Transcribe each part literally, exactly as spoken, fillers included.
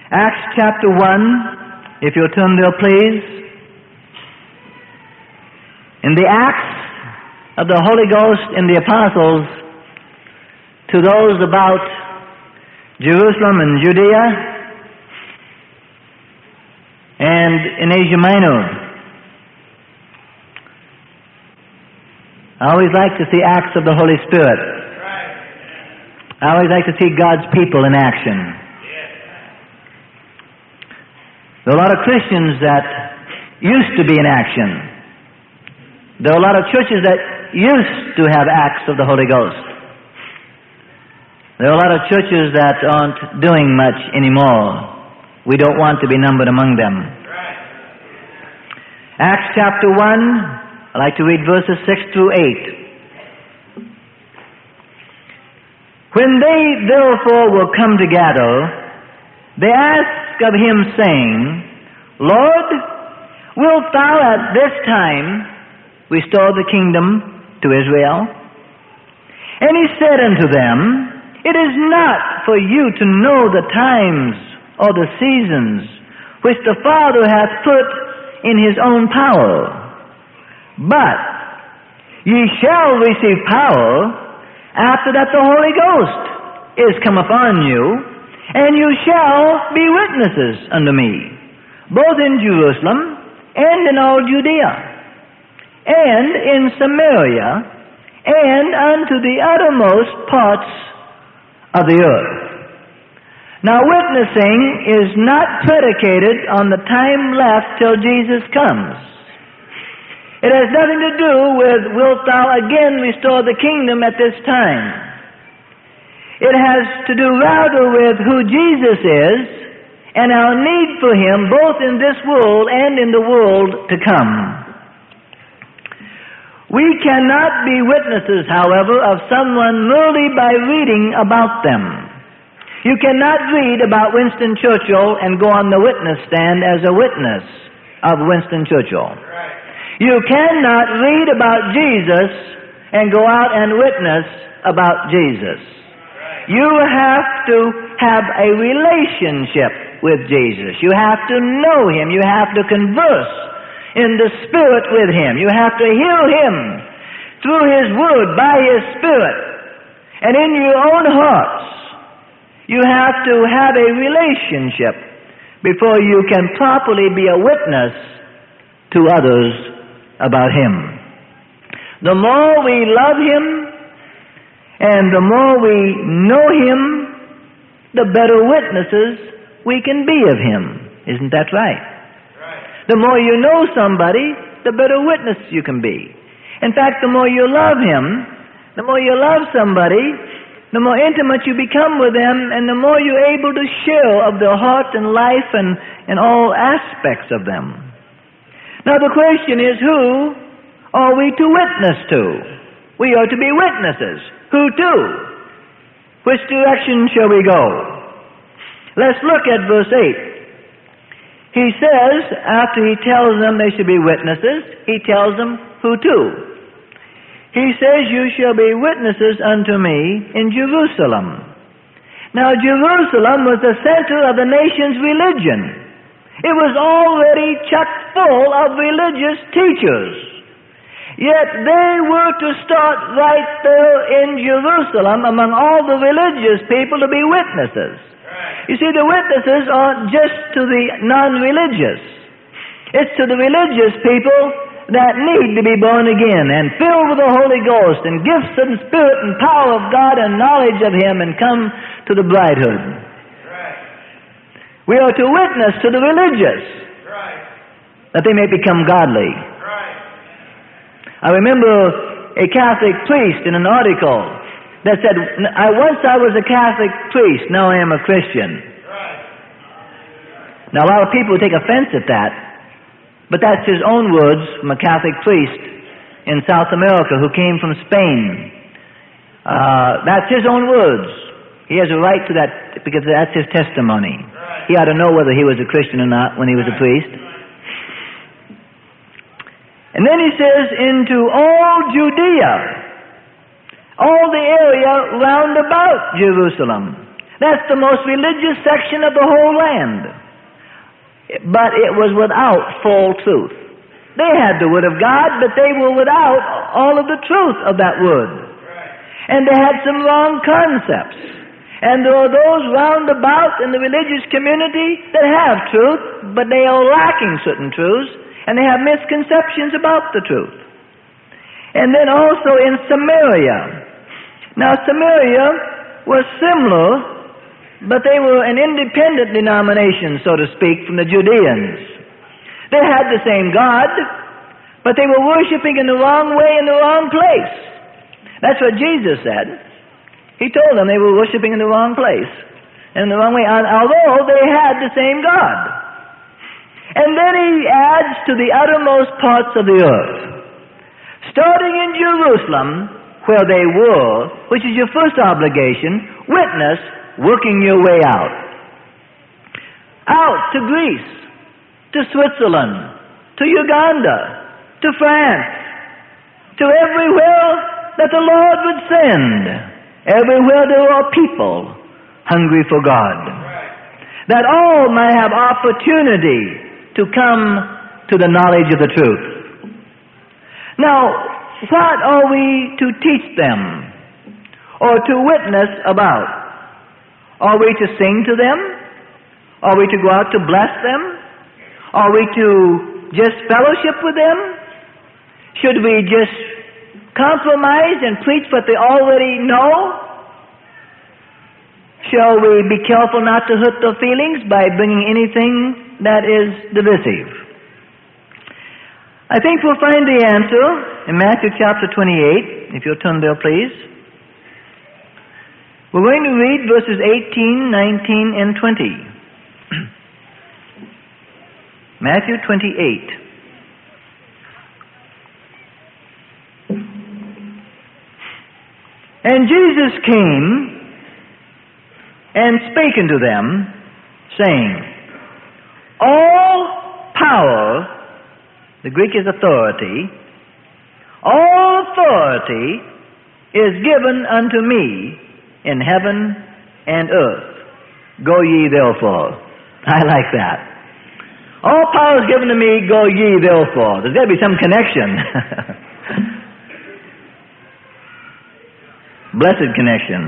Acts chapter one, if you'll turn there, please. In the Acts of the Holy Ghost in the Apostles to those about Jerusalem and Judea and in Asia Minor. I always like to see acts of the Holy Spirit. I always like to see God's people in action. There are a lot of Christians that used to be in action. There are a lot of churches that used to have acts of the Holy Ghost. There are a lot of churches that aren't doing much anymore. We don't want to be numbered among them. Acts chapter one, I'd like to read verses six through eight. When they therefore were come together, they asked of him, saying, Lord, wilt thou at this time restore the kingdom to Israel? And he said unto them, It is not for you to know the times or the seasons which the Father hath put in his own power, but ye shall receive power after that the Holy Ghost is come upon you, and you shall be witnesses unto me, both in Jerusalem and in all Judea, and in Samaria, and unto the uttermost parts of the earth. Now witnessing is not predicated on the time left till Jesus comes. It has nothing to do with, wilt thou again restore the kingdom at this time? It has to do rather with who Jesus is and our need for him both in this world and in the world to come. We cannot be witnesses, however, of someone merely by reading about them. You cannot read about Winston Churchill and go on the witness stand as a witness of Winston Churchill. You cannot read about Jesus and go out and witness about Jesus. You have to have a relationship with Jesus. You have to know him. You have to converse in the Spirit with him. You have to hear him through his word, by his Spirit. And in your own hearts, you have to have a relationship before you can properly be a witness to others about him. The more we love him, and the more we know him, the better witnesses we can be of him. Isn't that right? Right. The more you know somebody, the better witness you can be. In fact, the more you love him, the more you love somebody, the more intimate you become with them, and the more you're able to share of their heart and life and, and all aspects of them. Now the question is, who are we to witness to? We are to be witnesses. Who to? Which direction shall we go? Let's look at verse eight. He says, after he tells them they should be witnesses, he tells them who to. He says, you shall be witnesses unto me in Jerusalem. Now Jerusalem was the center of the nation's religion. It was already chock full of religious teachers. Yet they were to start right there in Jerusalem among all the religious people to be witnesses. Right. You see, the witnesses aren't just to the non-religious. It's to the religious people that need to be born again and filled with the Holy Ghost and gifts and spirit and power of God and knowledge of him and come to the bridehood. Right. We are to witness to the religious, right, that they may become godly. I remember a Catholic priest in an article that said, I once I was a Catholic priest, now I am a Christian. Right. Now a lot of people take offense at that, but that's his own words from a Catholic priest in South America who came from Spain. Uh, that's his own words. He has a right to that because that's his testimony. Right. He ought to know whether he was a Christian or not when he was a priest. And then he says, into all Judea, all the area round about Jerusalem. That's the most religious section of the whole land. But it was without full truth. They had the Word of God, but they were without all of the truth of that Word. And they had some wrong concepts. And there are those round about in the religious community that have truth, but they are lacking certain truths, and they have misconceptions about the truth. And then also in Samaria. Now Samaria was similar, but they were an independent denomination, so to speak, from the Judeans. They had the same God, but they were worshiping in the wrong way in the wrong place. That's what Jesus said. He told them they were worshiping in the wrong place, in the wrong way, although they had the same God. And then he adds to the uttermost parts of the earth. Starting in Jerusalem, where they were, which is your first obligation, witness, working your way out. Out to Greece, to Switzerland, to Uganda, to France, to everywhere that the Lord would send. Everywhere there are people hungry for God. That all might have opportunity to come to the knowledge of the truth. Now, what are we to teach them or to witness about? Are we to sing to them? Are we to go out to bless them? Are we to just fellowship with them? Should we just compromise and preach what they already know? Shall we be careful not to hurt their feelings by bringing anything that is divisive? I think we'll find the answer in Matthew chapter twenty-eight, if you'll turn there, please. We're going to read verses eighteen, nineteen, and twenty. Matthew twenty-eight. And Jesus came and spake unto them, saying, all power, the Greek is authority, all authority is given unto me in heaven and earth. Go ye therefore. I like that. All power is given to me, go ye therefore. There's got to be some connection. Blessed connection.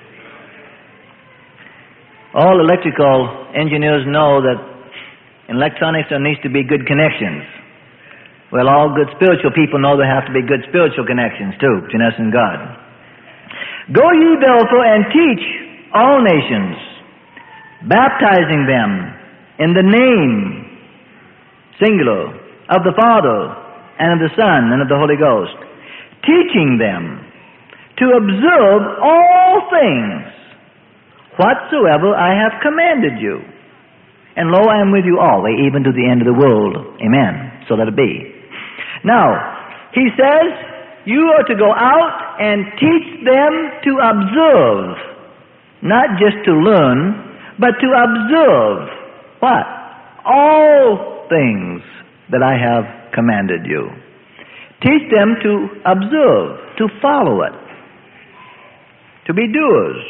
All electrical engineers know that in electronics there needs to be good connections. Well, all good spiritual people know there have to be good spiritual connections too, between us and God. Go ye therefore and teach all nations, baptizing them in the name, singular, of the Father, and of the Son, and of the Holy Ghost, teaching them to observe all things whatsoever I have commanded you. And lo, I am with you always, even to the end of the world. Amen. So let it be. Now, he says, you are to go out and teach them to observe, not just to learn, but to observe what? All things that I have commanded you. Teach them to observe, to follow it, to be doers.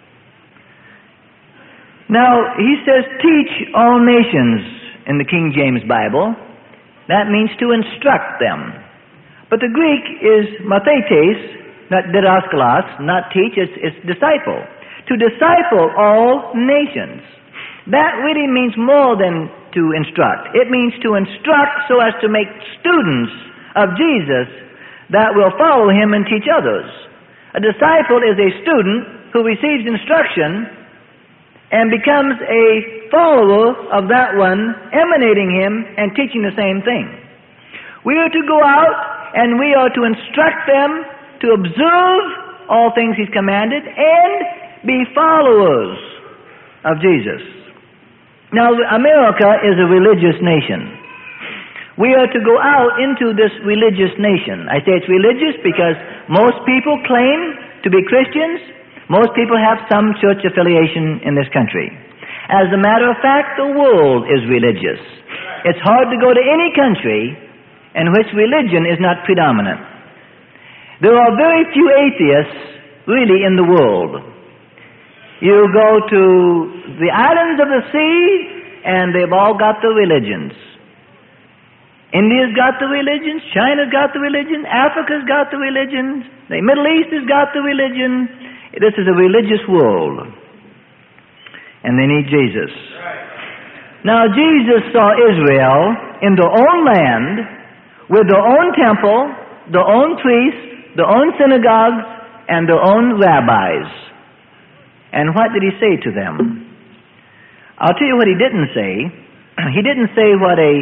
Now, he says, teach all nations in the King James Bible. That means to instruct them. But the Greek is mathetes, not didaskalos, not teach, it's, it's disciple. To disciple all nations. That really means more than to instruct. It means to instruct so as to make students of Jesus that will follow him and teach others. A disciple is a student who receives instruction and becomes a follower of that one, emanating him and teaching the same thing. We are to go out and we are to instruct them to observe all things he's commanded and be followers of Jesus. Now, America is a religious nation. We are to go out into this religious nation. I say it's religious because most people claim to be Christians. Most people have some church affiliation in this country. As a matter of fact, the world is religious. It's hard to go to any country in which religion is not predominant. There are very few atheists really in the world. You go to the islands of the sea, and they've all got the religions. India's got the religions, China's got the religion, Africa's got the religions, the Middle East has got the religion. This is a religious world. And they need Jesus. Now, Jesus saw Israel in their own land, with their own temple, their own priests, their own synagogues, and their own rabbis. And what did he say to them? I'll tell you what he didn't say. He didn't say what a,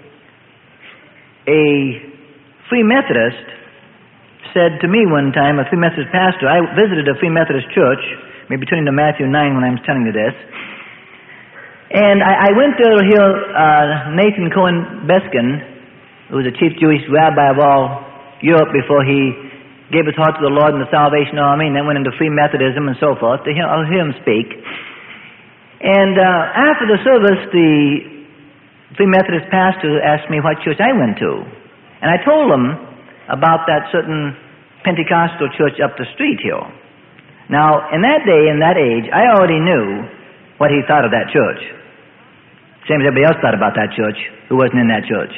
a Free Methodist said to me one time, a Free Methodist pastor. I visited a Free Methodist church, maybe turning to Matthew nine when I'm telling you this. And I, I went to hear uh, Nathan Cohen Beskin, who was the chief Jewish rabbi of all Europe before he gave his heart to the Lord in the Salvation Army and then went into Free Methodism and so forth. To hear, I'll hear him speak. And uh, after the service, the Free Methodist pastor asked me what church I went to. And I told him about that certain Pentecostal church up the street here. Now, in that day, in that age, I already knew what he thought of that church. Same as everybody else thought about that church who wasn't in that church.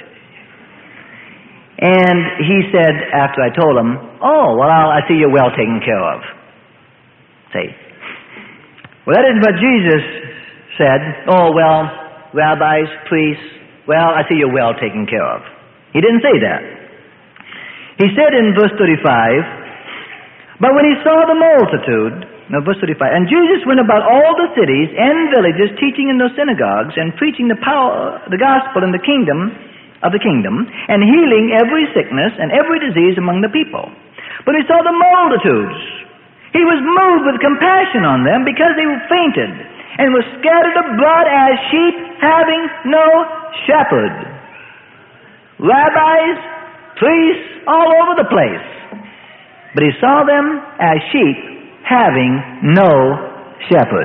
And he said, after I told him, oh, well, I'll, I see you're well taken care of. Say, well, that isn't what Jesus said. Oh, well, rabbis, priests, well, I see you're well taken care of. He didn't say that. He said in verse thirty-five, but when he saw the multitude, no, verse thirty-five, and Jesus went about all the cities and villages, teaching in their synagogues and preaching the power, the gospel in the kingdom of the kingdom, and healing every sickness and every disease among the people. But he saw the multitudes. He was moved with compassion on them because they were fainted and were scattered abroad as sheep having no shepherd. Rabbis, priests, all over the place. But he saw them as sheep having no shepherd.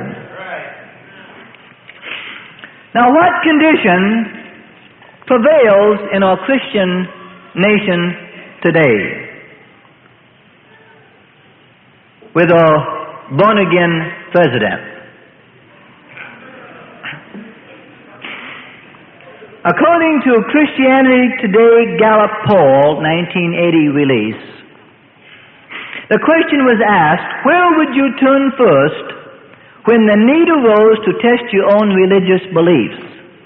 Now, what condition prevails in our Christian nation today? With our born-again president. According to Christianity Today Gallup poll, nineteen eighty release, the question was asked, where would you turn first when the need arose to test your own religious beliefs?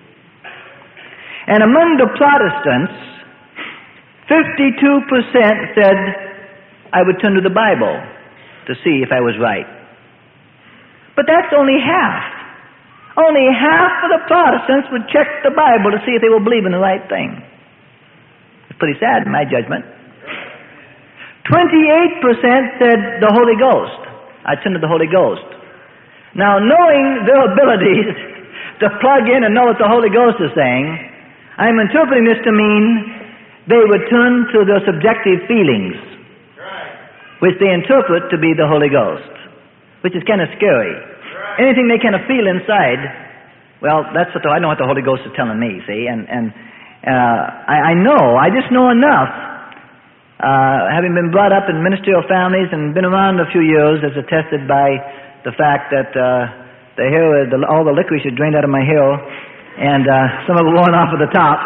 And among the Protestants, fifty-two percent said, I would turn to the Bible to see if I was right. But that's only half. Only half of the Protestants would check the Bible to see if they were believing the right thing. It's pretty sad in my judgment. twenty-eight percent said the Holy Ghost. I turned to the Holy Ghost. Now, knowing their abilities to plug in and know what the Holy Ghost is saying, I'm interpreting this to mean they would turn to their subjective feelings, which they interpret to be the Holy Ghost, which is kind of scary. Anything they kind of feel inside, well, that's what the, I know what the Holy Ghost is telling me, see, and, and uh, I, I know, I just know enough, uh, having been brought up in ministerial families and been around a few years, as attested by the fact that uh, the hair, the, all the licorice is drained out of my hair, and uh, some of it worn off at the top,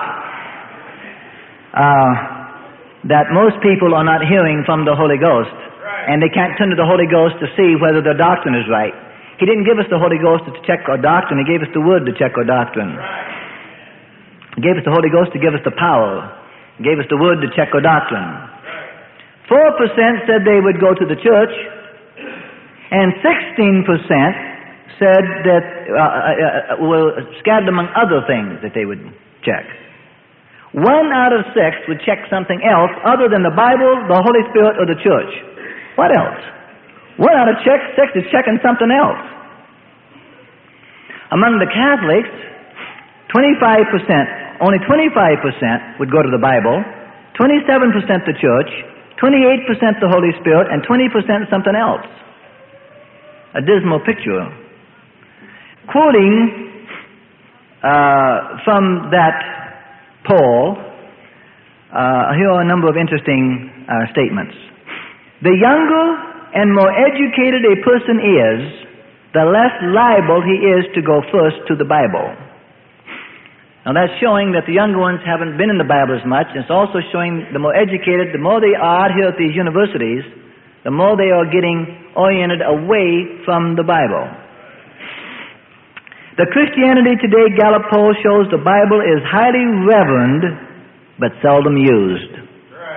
uh, that most people are not hearing from the Holy Ghost, and they can't turn to the Holy Ghost to see whether their doctrine is right. He didn't give us the Holy Ghost to check our doctrine. He gave us the Word to check our doctrine. He gave us the Holy Ghost to give us the power. He gave us the Word to check our doctrine. Four percent said they would go to the church, and sixteen percent said that, uh, uh, were scattered among other things that they would check. One out of six would check something else other than the Bible, the Holy Spirit, or the church. What else? One out of check, six is checking something else. Among the Catholics, twenty-five percent, only twenty-five percent would go to the Bible, twenty-seven percent the church, twenty-eight percent the Holy Spirit, and twenty percent something else. A dismal picture. Quoting uh, from that poll, uh, here are a number of interesting uh, statements. The younger and more educated a person is, the less liable he is to go first to the Bible. Now that's showing that the younger ones haven't been in the Bible as much. It's also showing the more educated, the more they are here at these universities, the more they are getting oriented away from the Bible. The Christianity Today Gallup poll shows the Bible is highly reverenced but seldom used.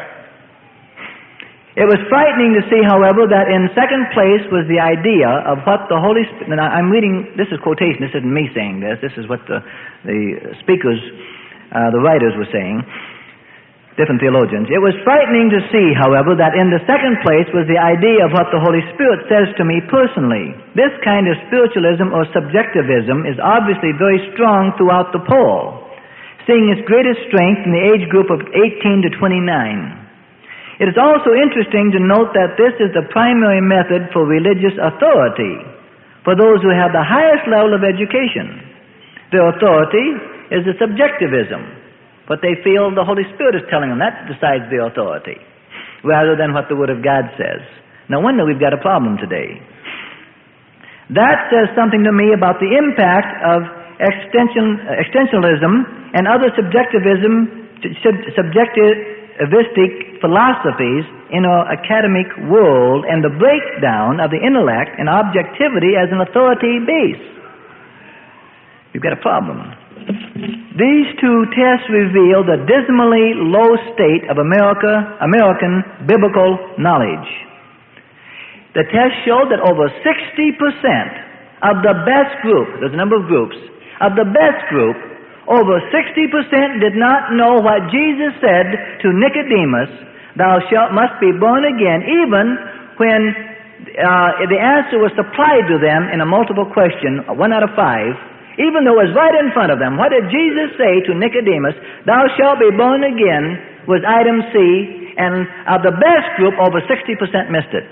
It was frightening to see, however, that in second place was the idea of what the Holy Spirit... And I'm reading, this is quotation, this isn't me saying this, this is what the, the speakers, uh, the writers were saying, different theologians. It was frightening to see, however, that in the second place was the idea of what the Holy Spirit says to me personally. This kind of spiritualism or subjectivism is obviously very strong throughout the poll, seeing its greatest strength in the age group of eighteen to twenty-nine. It is also interesting to note that this is the primary method for religious authority for those who have the highest level of education. Their authority is the subjectivism, what they feel the Holy Spirit is telling them. That decides their authority, rather than what the Word of God says. No wonder we've got a problem today. That says something to me about the impact of extension, extensionalism and other subjectivism, sub, subjectivistic philosophies in our academic world and the breakdown of the intellect and objectivity as an authority base. You've got a problem. These two tests reveal the dismally low state of America, American biblical knowledge. The test showed that over sixty percent of the best group, there's a number of groups, of the best group, over sixty percent did not know what Jesus said to Nicodemus, thou shalt must be born again, even when uh, the answer was supplied to them in a multiple question, one out of five, even though it was right in front of them. What did Jesus say to Nicodemus? Thou shalt be born again was item C, and of the best group, over sixty percent missed it.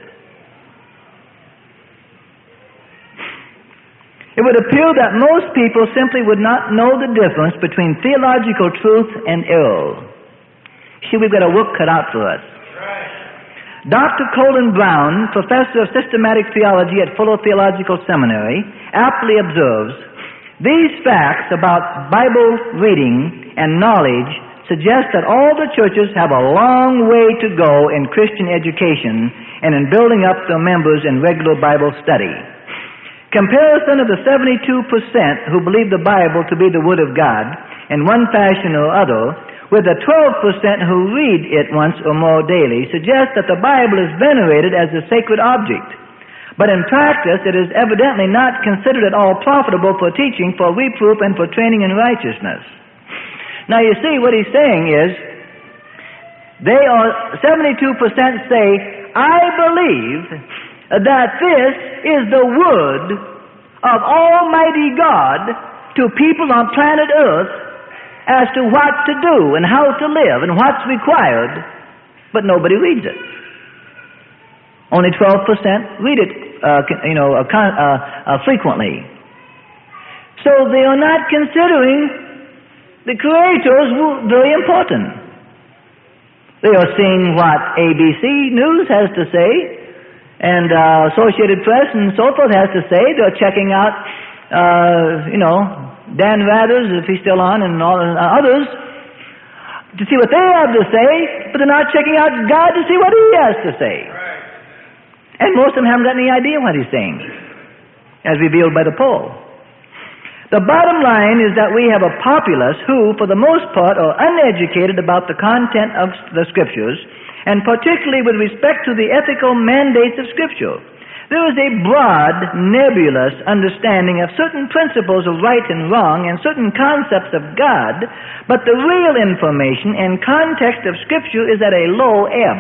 It would appear that most people simply would not know the difference between theological truth and error. See, we've got a work cut out for us. Doctor Colin Brown, professor of systematic theology at Fuller Theological Seminary, aptly observes, these facts about Bible reading and knowledge suggest that all the churches have a long way to go in Christian education and in building up their members in regular Bible study. Comparison of the seventy-two percent who believe the Bible to be the Word of God in one fashion or other with the twelve percent who read it once or more daily suggests that the Bible is venerated as a sacred object. But in practice, it is evidently not considered at all profitable for teaching, for reproof, and for training in righteousness. Now you see, what he's saying is, they are, seventy-two percent say, I believe that this is the Word of Almighty God to people on planet Earth as to what to do and how to live and what's required, but nobody reads it. Only twelve percent read it, uh, you know, uh, uh, frequently. So they are not considering the Creator as very important. They are seeing what A B C News has to say, and uh, Associated Press and so forth has to say. They're checking out, uh, you know, Dan Rathers, if he's still on, and all and others, to see what they have to say, but they're not checking out God to see what He has to say. Right. And most of them haven't got any idea what He's saying, as revealed by the poll. The bottom line is that we have a populace who, for the most part, are uneducated about the content of the Scriptures, and particularly with respect to the ethical mandates of Scripture. There is a broad, nebulous understanding of certain principles of right and wrong and certain concepts of God, but the real information and context of Scripture is at a low ebb.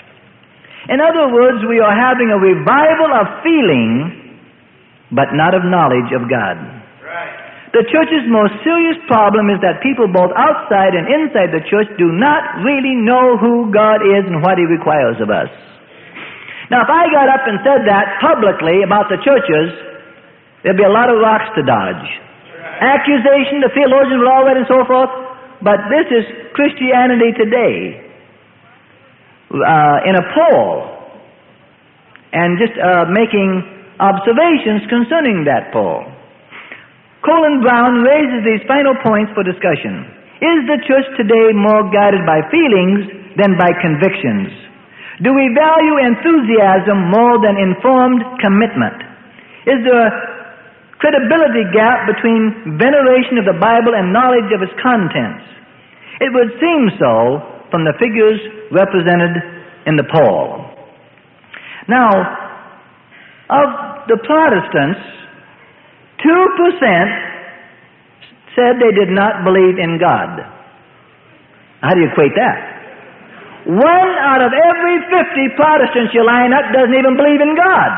In other words, we are having a revival of feeling, but not of knowledge of God. Right. The church's most serious problem is that people both outside and inside the church do not really know who God is and what He requires of us. Now, if I got up and said that publicly about the churches, there'd be a lot of rocks to dodge. Right. Accusation, the theologians will all that and so forth, but this is Christianity Today. Uh, in a poll, and just uh, making observations concerning that poll. Colin Brown raises these final points for discussion. Is the church today more guided by feelings than by convictions? Do we value enthusiasm more than informed commitment? Is there a credibility gap between veneration of the Bible and knowledge of its contents? It would seem so from the figures represented in the poll. Now, of the Protestants, two percent said they did not believe in God. How do you equate that? One out of every fifty Protestants you line up doesn't even believe in God.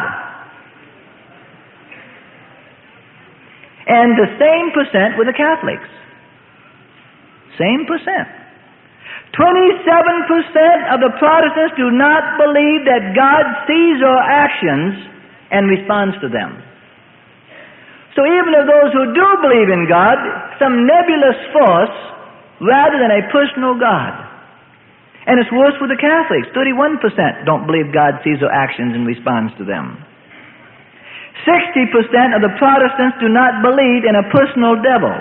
And the same percent with the Catholics. Same percent. twenty-seven percent of the Protestants do not believe that God sees our actions and responds to them. So even of those who do believe in God, some nebulous force rather than a personal God. And it's worse with the Catholics. thirty-one percent don't believe God sees our actions and responds to them. sixty percent of the Protestants do not believe in a personal devil.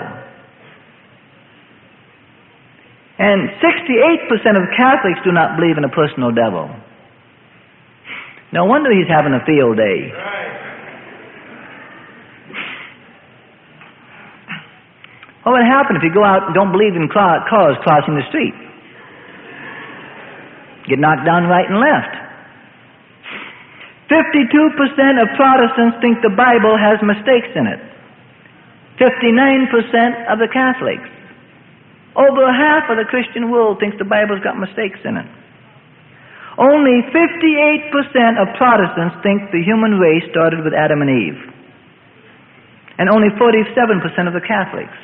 And sixty-eight percent of Catholics do not believe in a personal devil. No wonder he's having a field day. What would happen if you go out and don't believe in cars crossing the street? Get knocked down right and left. fifty-two percent of Protestants think the Bible has mistakes in it. fifty-nine percent of the Catholics. Over half of the Christian world thinks the Bible's got mistakes in it. Only fifty-eight percent of Protestants think the human race started with Adam and Eve. And only forty-seven percent of the Catholics.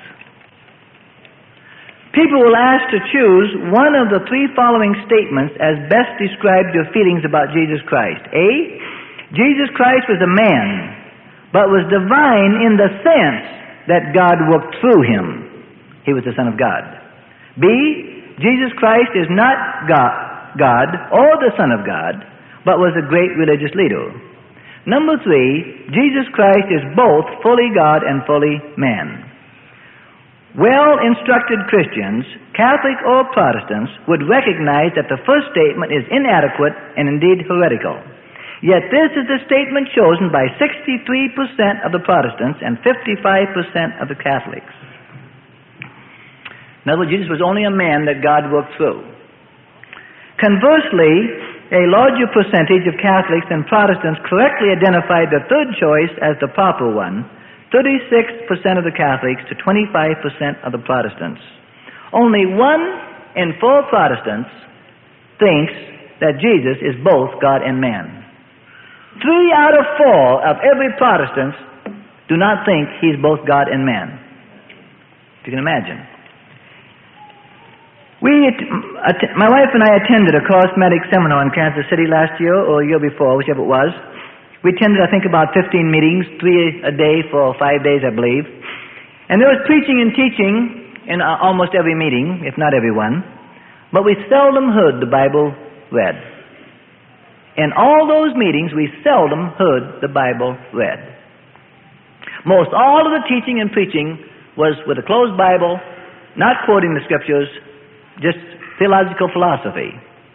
People will ask to choose one of the three following statements as best describes your feelings about Jesus Christ. A, Jesus Christ was a man, but was divine in the sense that God worked through him. He was the Son of God. B, Jesus Christ is not God, God or the Son of God, but was a great religious leader. Number three, Jesus Christ is both fully God and fully man. Well-instructed Christians, Catholic or Protestants, would recognize that the first statement is inadequate and indeed heretical. Yet this is the statement chosen by sixty-three percent of the Protestants and fifty-five percent of the Catholics. In other words, Jesus was only a man that God worked through. Conversely, a larger percentage of Catholics and Protestants correctly identified the third choice as the proper one, thirty-six percent of the Catholics to twenty-five percent of the Protestants. Only one in four Protestants thinks that Jesus is both God and man. Three out of four of every Protestant do not think he's both God and man. If you can imagine. We, my wife and I attended a charismatic seminar in Kansas City last year or a year before, whichever it was. We attended, I think, about fifteen meetings, three a day for five days, I believe. And there was preaching and teaching in almost every meeting, if not every one. But we seldom heard the Bible read. In all those meetings, we seldom heard the Bible read. Most all of the teaching and preaching was with a closed Bible, not quoting the Scriptures, just theological philosophy.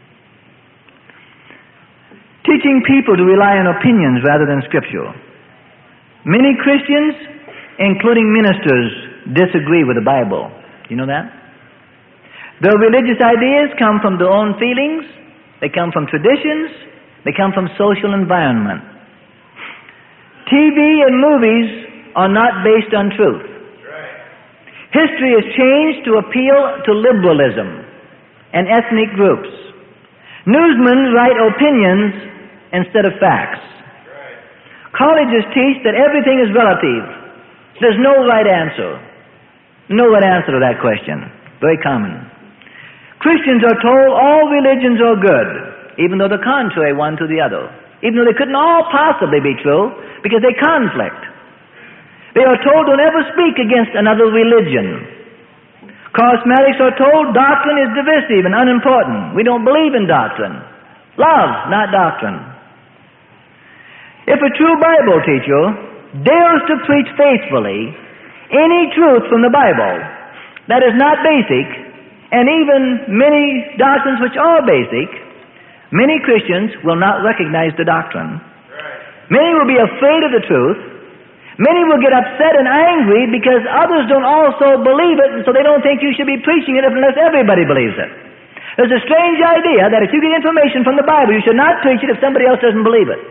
Teaching people to rely on opinions rather than Scripture. Many Christians, including ministers, disagree with the Bible. You know that? Their religious ideas come from their own feelings, they come from traditions, they come from social environment. T V and movies are not based on truth. History is changed to appeal to liberalism and ethnic groups. Newsmen write opinions instead of facts. Colleges teach that everything is relative. There's no right answer. No right answer to that question. Very common. Christians are told all religions are good, even though they're contrary one to the other. Even though they couldn't all possibly be true, because they conflict. They are told to never speak against another religion. Charismatics are told doctrine is divisive and unimportant. We don't believe in doctrine. Love, not doctrine. If a true Bible teacher dares to preach faithfully any truth from the Bible that is not basic, and even many doctrines which are basic, many Christians will not recognize the doctrine. Many will be afraid of the truth. Many will get upset and angry because others don't also believe it, and so they don't think you should be preaching it unless everybody believes it. There's a strange idea that if you get information from the Bible, you should not preach it if somebody else doesn't believe it.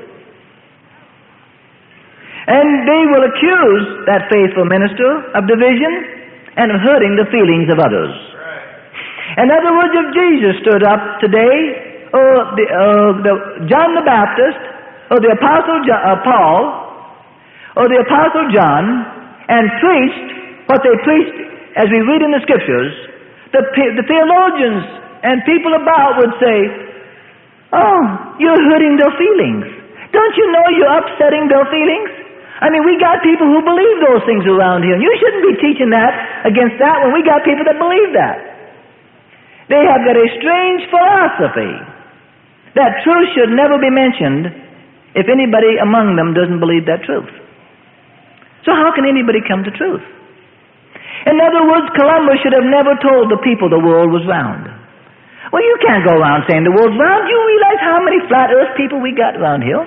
And they will accuse that faithful minister of division and of hurting the feelings of others. In other words, if Jesus stood up today, or the, uh, the, John the Baptist, or the Apostle jo- uh, Paul, or the Apostle John, and preached what they preached as we read in the Scriptures, the, the theologians and people about would say, "Oh, you're hurting their feelings. Don't you know you're upsetting their feelings? I mean, we got people who believe those things around here, and you shouldn't be teaching that against that when we got people that believe that." They have got a strange philosophy that truth should never be mentioned if anybody among them doesn't believe that truth. So how can anybody come to truth? In other words, Columbus should have never told the people the world was round. Well, you can't go around saying the world's round. You realize how many flat earth people we got around here?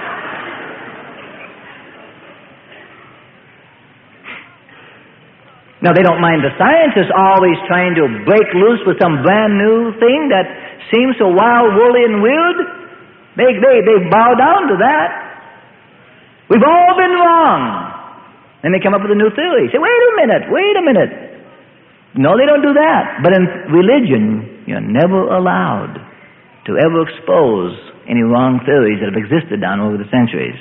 Now, they don't mind the scientists always trying to break loose with some brand new thing that seems so wild, woolly, and weird. They, they, they bow down to that. We've all been wrong. Then they come up with a new theory. Say, wait a minute, wait a minute. No, they don't do that. But in religion, you're never allowed to ever expose any wrong theories that have existed down over the centuries.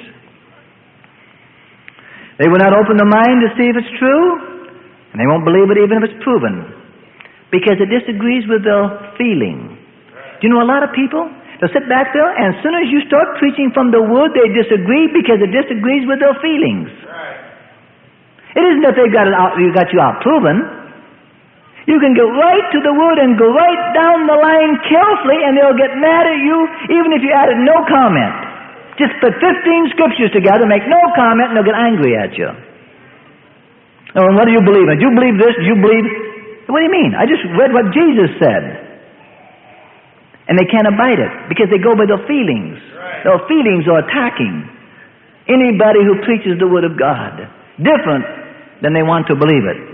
They will not open their mind to see if it's true, and they won't believe it even if it's proven, because it disagrees with their feeling. Do you know a lot of people? They'll sit back there, and as soon as you start preaching from the Word, they disagree because it disagrees with their feelings. It isn't that they've got it out, you got you out proven. You can go right to the Word and go right down the line carefully, and they'll get mad at you even if you added no comment. Just put fifteen scriptures together, make no comment, and they'll get angry at you. Oh, and what do you believe? Do you believe this? Do you believe... What do you mean? I just read what Jesus said. And they can't abide it because they go by their feelings. Right. Their feelings are attacking anybody who preaches the Word of God, different than they want to believe it.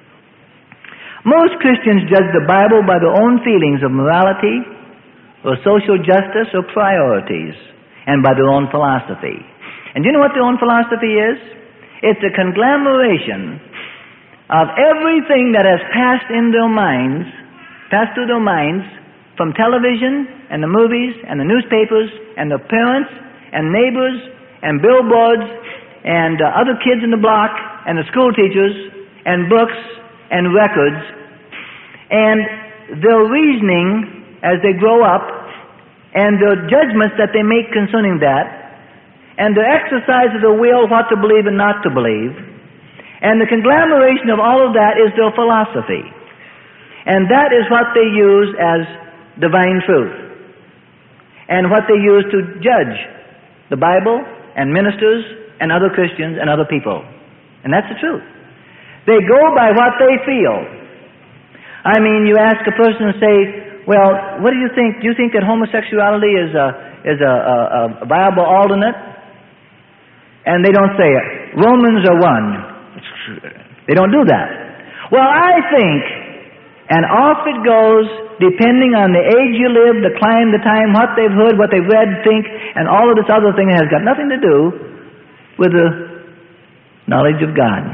Most Christians judge the Bible by their own feelings of morality or social justice or priorities, and by their own philosophy. And do you know what their own philosophy is? It's a conglomeration of everything that has passed in their minds, passed through their minds, from television and the movies and the newspapers and the parents and neighbors and billboards and uh, other kids in the block and the school teachers and books and records, and their reasoning as they grow up and the judgments that they make concerning that, and the exercise of the will what to believe and not to believe, and the conglomeration of all of that is their philosophy. And that is what they use as divine truth, and what they use to judge the Bible and ministers and other Christians and other people. And that's the truth. They go by what they feel. I mean, you ask a person and say, well, what do you think? Do you think that homosexuality is a, is a, a, a viable alternate? And they don't say it. Romans are one. They don't do that. Well, I think, and off it goes, depending on the age you live, the climb, the time, what they've heard, what they've read, think, and all of this other thing has got nothing to do with the knowledge of God.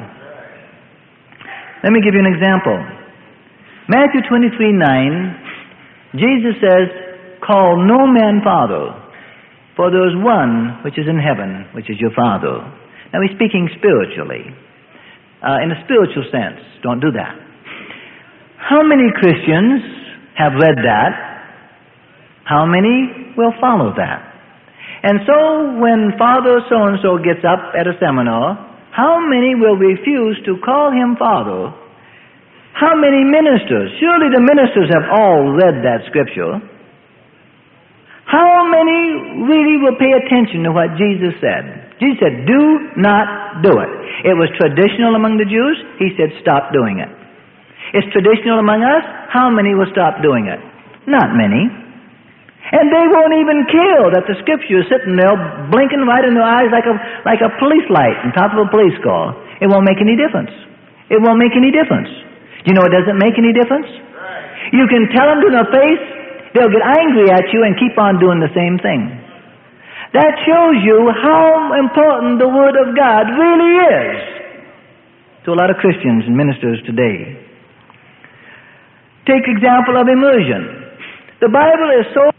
Let me give you an example. Matthew twenty-three nine, Jesus says, "Call no man father, for there is one which is in heaven, which is your Father." Now he's speaking spiritually, uh, in a spiritual sense. Don't do that. How many Christians have read that? How many will follow that? And so when Father so-and-so gets up at a seminar, how many will refuse to call him Father? How many ministers? Surely the ministers have all read that scripture. How many really will pay attention to what Jesus said. Jesus said, do not do it. It was traditional among the Jews. He said, stop doing it. It's traditional among us. How many will stop doing it? Not many. And they won't even care that the Scripture is sitting there blinking right in their eyes like a, like a police light on top of a police car. It won't make any difference. It won't make any difference. Do you know it doesn't make any difference? You can tell them to their face, they'll get angry at you and keep on doing the same thing. That shows you how important the Word of God really is to a lot of Christians and ministers today. Take example of immersion. The Bible is so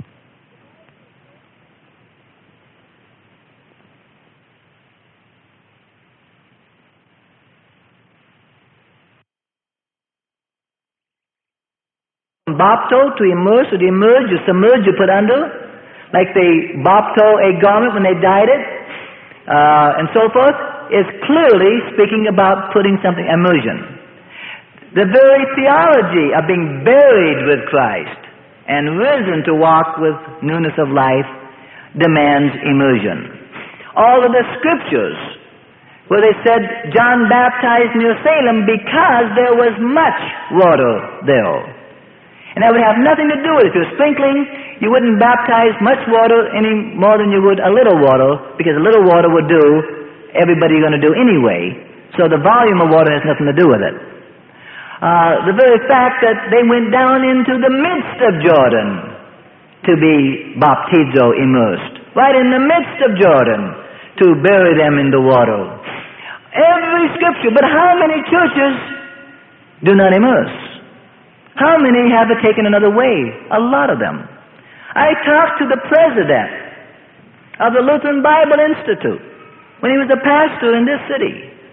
bapto to immerse, or to immerse, you submerge, you put under, like they bapto a garment when they dyed it, uh, and so forth, is clearly speaking about putting something, immersion. The very theology of being buried with Christ and risen to walk with newness of life demands immersion. All of the scriptures where they said John baptized near Salem because there was much water there. And that would have nothing to do with it. If you were sprinkling, you wouldn't baptize much water any more than you would a little water, because a little water would do everybody going to do anyway. So the volume of water has nothing to do with it. Uh, the very fact that they went down into the midst of Jordan to be baptizo, immersed, right in the midst of Jordan, to bury them in the water. Every scripture, but how many churches do not immerse? How many have it taken another way? A lot of them. I talked to the president of the Lutheran Bible Institute when he was a pastor in this city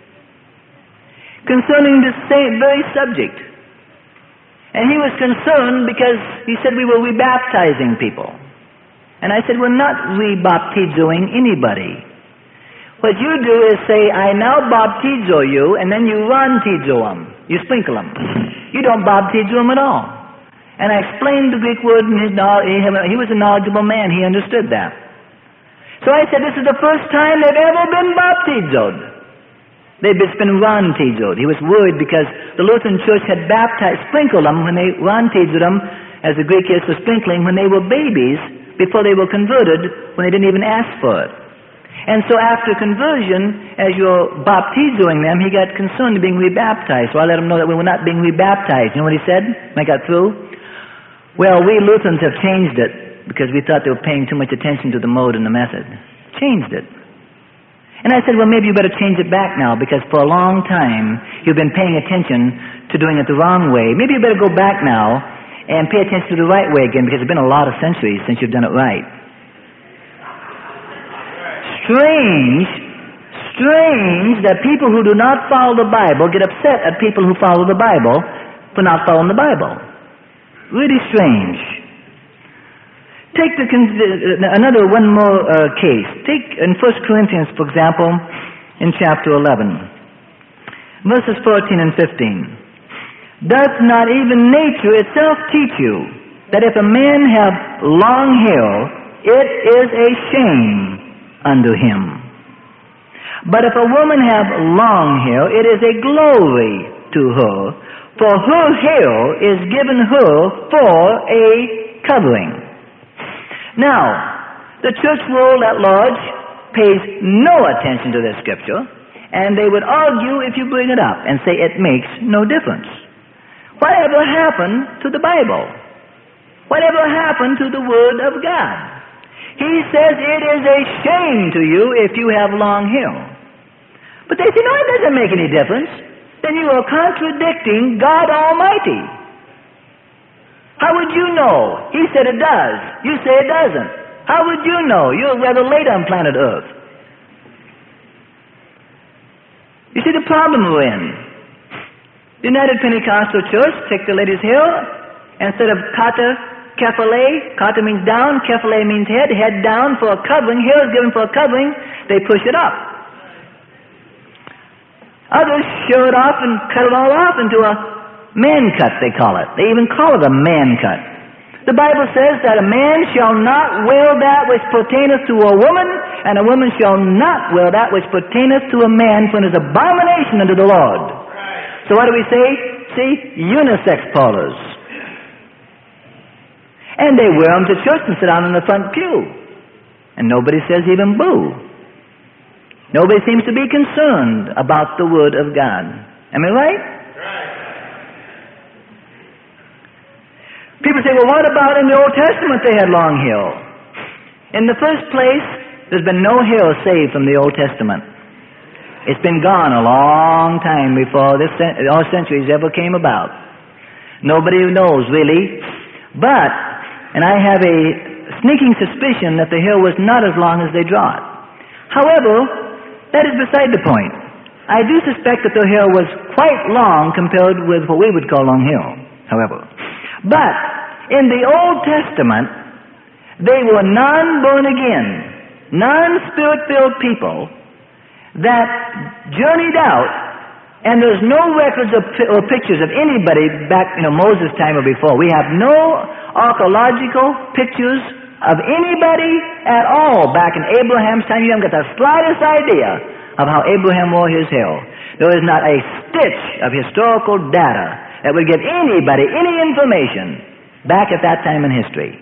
concerning this same very subject. And he was concerned because he said we were rebaptizing people. And I said, we're not rebaptizoing anybody. What you do is say, I now baptizo you, and then you rantizo them. You sprinkle them. You don't baptizo them at all. And I explained the Greek word, and his, he was a knowledgeable man. He understood that. So I said, this is the first time they've ever been baptizoed. They've just been rantizoed. He was worried because the Lutheran Church had baptized, sprinkled them when they rantizoed them, as the Greek is for sprinkling, when they were babies, before they were converted, when they didn't even ask for it. And so after conversion, as you're baptizoing them, he got concerned of being rebaptized. So I let him know that we were not being rebaptized. You know what he said when I got through? Well, we Lutherans have changed it because we thought they were paying too much attention to the mode and the method. Changed it. And I said, well, maybe you better change it back now, because for a long time you've been paying attention to doing it the wrong way. Maybe you better go back now and pay attention to the right way again, because it's been a lot of centuries since you've done it right. Strange, strange that people who do not follow the Bible get upset at people who follow the Bible for not following the Bible. Really strange. Take the, another one more uh, case. Take in First Corinthians, for example, in chapter eleven, verses fourteen and fifteen. Doth not even nature itself teach you that if a man have long hair, it is a shame unto him? But if a woman have long hair, it is a glory to her, for her hair is given her for a covering. Now, the church world at large pays no attention to this scripture, and they would argue if you bring it up and say it makes no difference. Whatever happened to the Bible? Whatever happened to the Word of God? He says it is a shame to you if you have long hair. But they say, no, it doesn't make any difference. Then you are contradicting God Almighty. How would you know? He said it does. You say it doesn't. How would you know? You're rather late on planet Earth. You see the problem we're in. The United Pentecostal Church take the lady's hair, instead of kata, kephale, kata means down, kephale means head, head down for a covering, hair is given for a covering, they push it up. Others shear it off and cut it all off into a man cut, they call it. They even call it a man cut. The Bible says that a man shall not wear that which pertaineth to a woman, and a woman shall not wear that which pertaineth to a man, for it is abomination unto the Lord. Right. So what do we say? See, unisex parlors. And they wear them to church and sit down in the front pew. And nobody says even boo. Nobody seems to be concerned about the Word of God. Am I right? Right. People say, well, what about in the Old Testament they had long hair? In the first place, there's been no hair saved from the Old Testament. It's been gone a long time before this our centuries ever came about. Nobody knows, really. But, and I have a sneaking suspicion that the hair was not as long as they draw it. However, that is beside the point. I do suspect that the hair was quite long compared with what we would call long hair, however. But in the Old Testament, they were non-born again, non-spirit-filled people that journeyed out, and there's no records of, or pictures of anybody back, you know, Moses' time or before. We have no archaeological pictures of anybody at all back in Abraham's time. You haven't got the slightest idea of how Abraham wore his hair. There is not a stitch of historical data that would give anybody any information back at that time in history.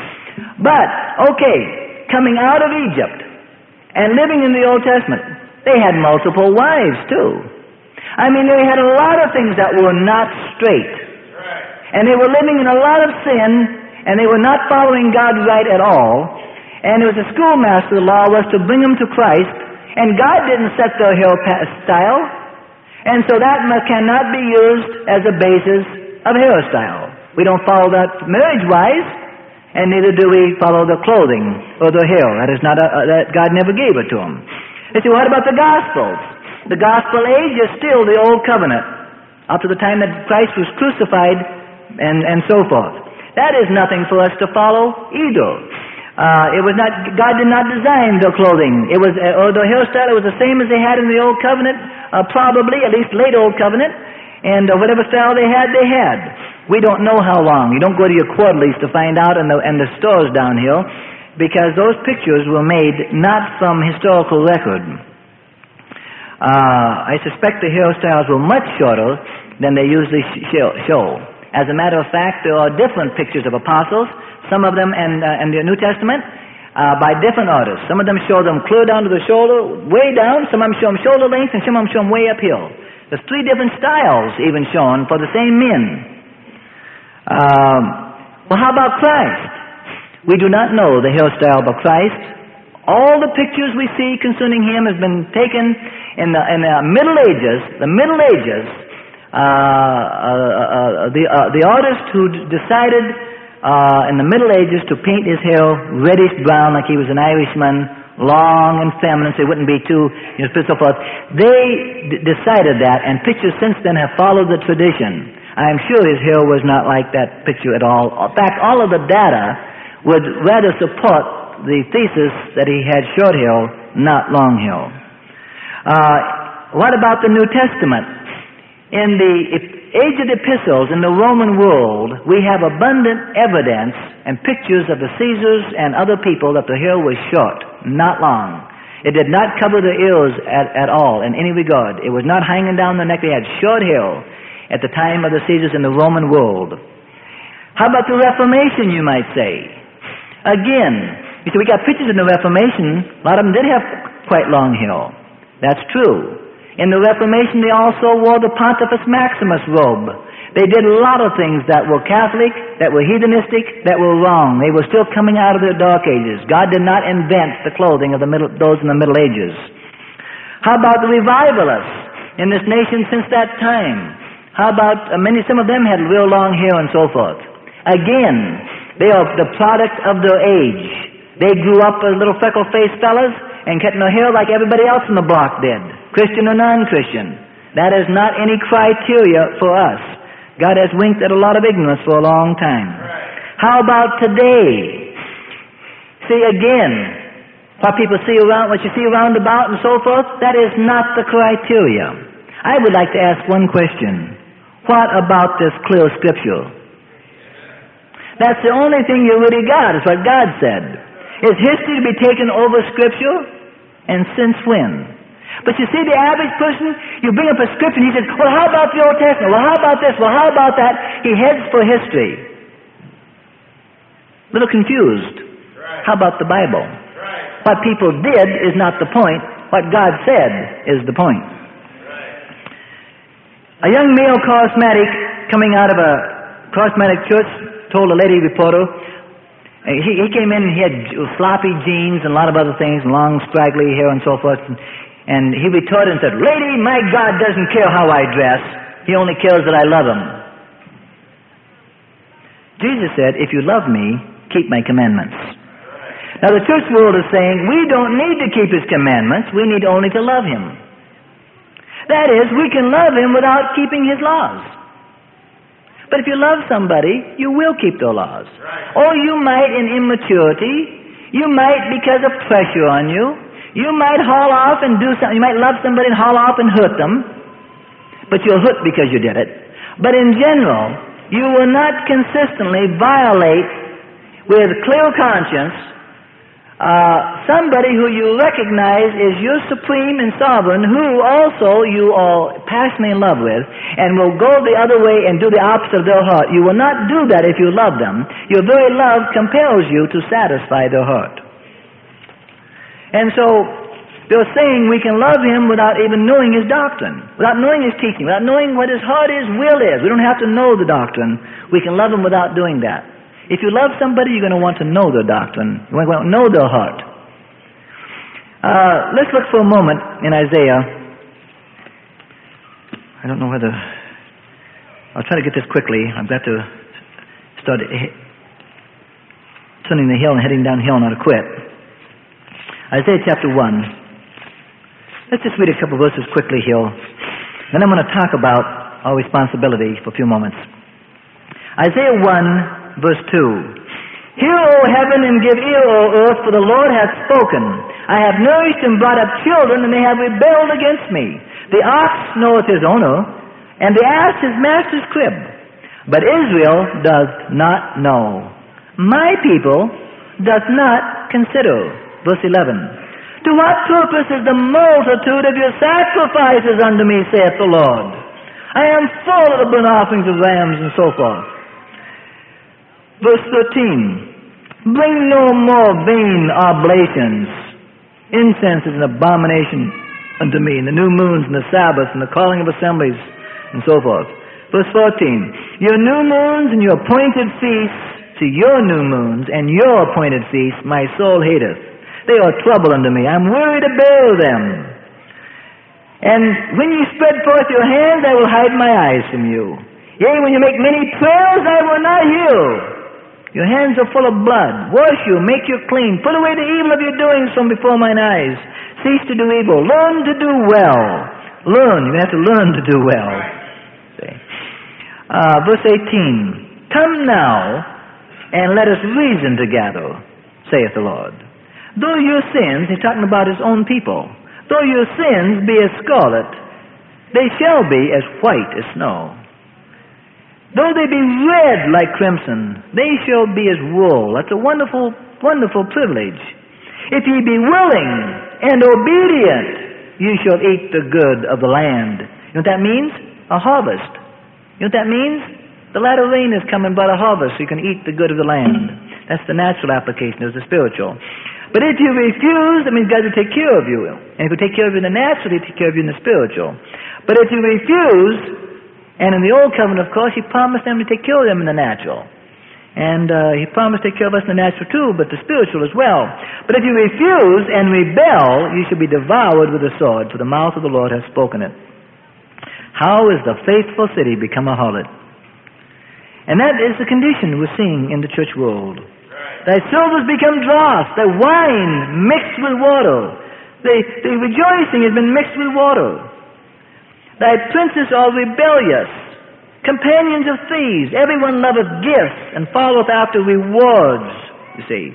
But, okay, coming out of Egypt and living in the Old Testament, they had multiple wives too. I mean, they had a lot of things that were not straight. And they were living in a lot of sin, and they were not following God right at all. And it was a schoolmaster, the law was to bring them to Christ, and God didn't set their hairstyle. And so that cannot be used as a basis of hairstyle. We don't follow that marriage-wise, and neither do we follow the clothing or the hair. That is not a, uh, that God never gave it to them. You see, what about the Gospels? The Gospel age is still the Old Covenant, up to the time that Christ was crucified and, and so forth. That is nothing for us to follow either. Uh, it was not, God did not design their clothing. It was, uh, or the hairstyle, it was the same as they had in the Old Covenant, uh, probably, at least late Old Covenant, and uh, whatever style they had, they had. We don't know how long. You don't go to your quarterlies to find out in the, in the stores down here, because those pictures were made not from historical record. Uh, I suspect the hairstyles were much shorter than they usually show. As a matter of fact, there are different pictures of apostles, some of them in, uh, in the New Testament, uh, by different artists. Some of them show them clear down to the shoulder, way down. Some of them show them shoulder length, and some of them show them way uphill. There's three different styles even shown for the same men. Um, well, how about Christ? We do not know the hairstyle of Christ. All the pictures we see concerning him has been taken in the, in the Middle Ages. The Middle Ages, uh, uh, uh, the, uh, the artist who decided uh, in the Middle Ages to paint his hair reddish brown like he was an Irishman, long and feminine so it wouldn't be too, you know, so forth. They d- decided that, and pictures since then have followed the tradition. I'm sure his hair was not like that picture at all. In fact, all of the data would rather support the thesis that he had short hair, not long hair. Uh, what about the New Testament? In the age of the epistles in the Roman world, we have abundant evidence and pictures of the Caesars and other people that the hair was short, not long. It did not cover the ears at, at all in any regard. It was not hanging down the neck. They had short hair at the time of the Caesars in the Roman world. How about the Reformation, you might say? Again, you see, we got pictures in the Reformation. A lot of them did have quite long hair. That's true. In the Reformation, they also wore the Pontifex Maximus robe. They did a lot of things that were Catholic, that were heathenistic, that were wrong. They were still coming out of the Dark Ages. God did not invent the clothing of the middle, those in the Middle Ages. How about the revivalists in this nation since that time? How about uh, many? Some of them had real long hair and so forth. Again, they are the product of their age. They grew up as little freckle-faced fellas and kept their hair like everybody else in the block did, Christian or non-Christian. That is not any criteria for us. God has winked at a lot of ignorance for a long time. How about today? See, again, what people see around, what you see around about and so forth, that is not the criteria. I would like to ask one question. What about this clear scripture? That's the only thing you really got, is what God said. Is history to be taken over Scripture? And since when? But you see, the average person, you bring up a scripture and he says, well, how about the Old Testament? Well, how about this? Well, how about that? He heads for history. A little confused. Right. How about the Bible? Right. What people did is not the point. What God said is the point. Right. A young male charismatic coming out of a charismatic church told a lady reporter, he, he came in and he had floppy jeans and a lot of other things, long scraggly hair and so forth. And, and he retorted and said, lady, my God doesn't care how I dress. He only cares that I love him. Jesus said, if you love me, keep my commandments. Now the church world is saying, we don't need to keep his commandments. We need only to love him. That is, we can love him without keeping his laws. But if you love somebody, you will keep their laws. Or you might in immaturity, you might because of pressure on you, you might haul off and do something. You might love somebody and haul off and hurt them, but you'll hurt because you did it. But in general, you will not consistently violate with clear conscience uh, somebody who you recognize is your supreme and sovereign, who also you are passionately in love with, and will go the other way and do the opposite of their heart. You will not do that if you love them. Your very love compels you to satisfy their heart. And so, they're saying we can love him without even knowing his doctrine, without knowing his teaching, without knowing what his heart is, will is. We don't have to know the doctrine. We can love him without doing that. If you love somebody, you're going to want to know their doctrine. You want to know their heart. Uh, let's look for a moment in Isaiah. I don't know whether... I'll try to get this quickly. I've got to start turning the hill and heading downhill and not to quit. Isaiah chapter one. Let's just read a couple verses quickly here. Then I'm going to talk about our responsibility for a few moments. Isaiah one, verse two. Hear, O heaven, and give ear, O earth, for the Lord hath spoken. I have nourished and brought up children, and they have rebelled against me. The ox knoweth his owner, and the ass his master's crib. But Israel doth not know. My people doth not consider. Verse eleven. To what purpose is the multitude of your sacrifices unto me, saith the Lord? I am full of the burnt offerings of rams and so forth. Verse thirteen. Bring no more vain oblations. Incense is an abomination unto me, and the new moons and the Sabbaths and the calling of assemblies and so forth. Verse fourteen. Your new moons and your appointed feasts, to your new moons and your appointed feasts, my soul hateth. They are trouble unto me. I'm weary to bear them. And when you spread forth your hands, I will hide my eyes from you. Yea, when you make many prayers, I will not hear. Your hands are full of blood. Wash you, make you clean. Put away the evil of your doings from before mine eyes. Cease to do evil. Learn to do well. Learn. You're going to have to learn to do well. Uh, verse eighteen. Come now, and let us reason together, saith the Lord. Though your sins, he's talking about his own people, though your sins be as scarlet, they shall be as white as snow. Though they be red like crimson, they shall be as wool. That's a wonderful, wonderful privilege. If ye be willing and obedient, you shall eat the good of the land. You know what that means? A harvest. You know what that means? The latter rain is coming, but a harvest, so you can eat the good of the land. That's the natural application. There's the spiritual. But if you refuse, that means God will take care of you. And if He take care of you in the natural, He'll take care of you in the spiritual. But if you refuse, and in the Old Covenant, of course, He promised them to take care of them in the natural. And uh, He promised to take care of us in the natural too, but the spiritual as well. But if you refuse and rebel, you shall be devoured with a sword, for the mouth of the Lord has spoken it. How is the faithful city become a harlot? And that is the condition we're seeing in the church world. Thy silvers become dross, thy wine mixed with water. The, the rejoicing has been mixed with water. Thy princes are rebellious, companions of thieves. Everyone loveth gifts and followeth after rewards, you see.